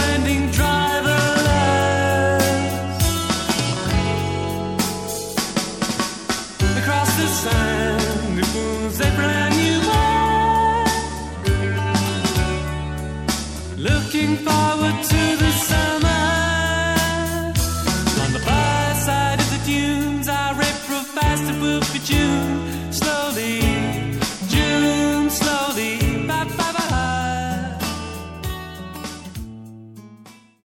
winding driverless. Across the sand, it moves a brand new world. Looking forward to the summer. On the far side of the dunes, I rip real fast to Book of June.